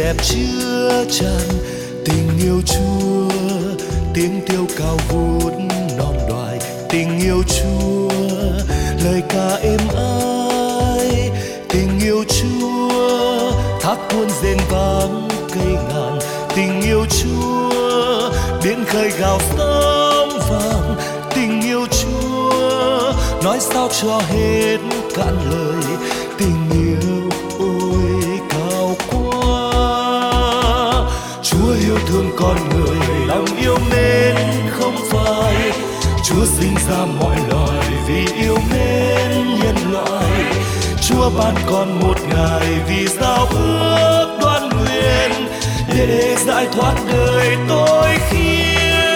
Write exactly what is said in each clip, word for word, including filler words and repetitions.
đẹp chứa chan tình yêu Chúa, tiếng tiêu cao vút non đoài tình yêu Chúa, lời ca êm ái tình yêu Chúa, thác tuôn rền vang cây ngàn tình yêu Chúa, biển khơi gào sóng vàng tình yêu Chúa, nói sao cho hết cạn lời tình yêu ôi cao quá. Chúa yêu thương con người, lòng yêu mến không phai, Chúa sinh ra mọi loài vì yêu mến nhân loại. Chúa ban con một ngày vì giao ước đoan nguyện, để giải thoát đời tôi khiến.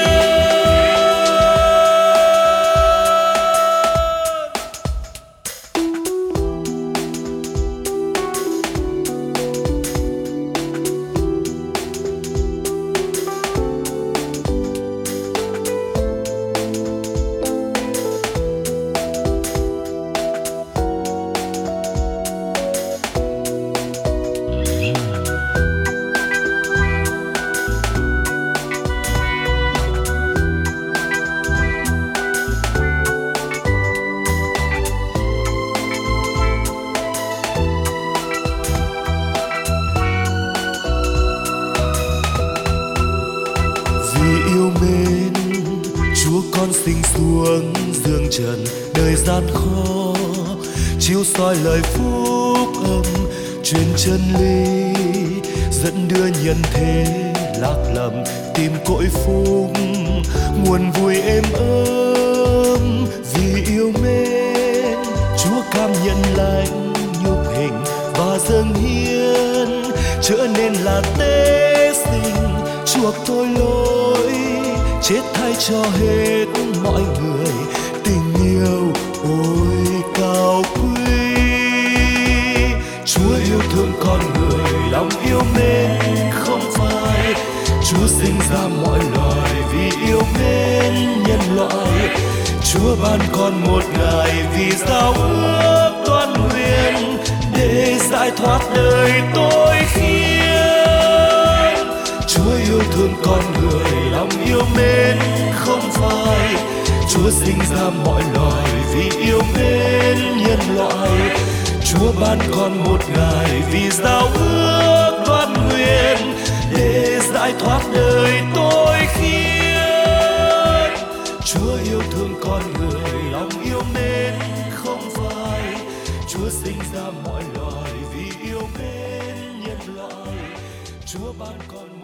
Yêu mến Chúa con sinh xuống dương trần đời gian khó, chiếu soi lời phúc âm truyền chân lý, dẫn đưa nhân thế lạc lầm tìm cội phúc, nguồn vui êm ấm vì yêu mến. Chúa cam nhận lãnh nhục hình và dâng hiến, trở nên là tế sinh chuộc tôi lỗi, chết thay cho hết mọi người tình yêu ôi cao quý. Chúa yêu thương con người, lòng yêu mến không phai, Chúa sinh ra mọi loài vì yêu mến nhân loại. Chúa ban con một ngày vì giao ước đoan nguyện, để giải thoát đời tôi khiến. Chúa yêu thương con người, lòng yêu mến không phai, Chúa sinh ra mọi loài vì yêu mến nhân loại. Chúa ban con một ngày vì giao ước đoan nguyện, để giải thoát đời tôi khiến. Chúa yêu thương con người, lòng yêu mến không phai, Chúa sinh ra mọi loài vì yêu mến nhân loại. Chúa ban con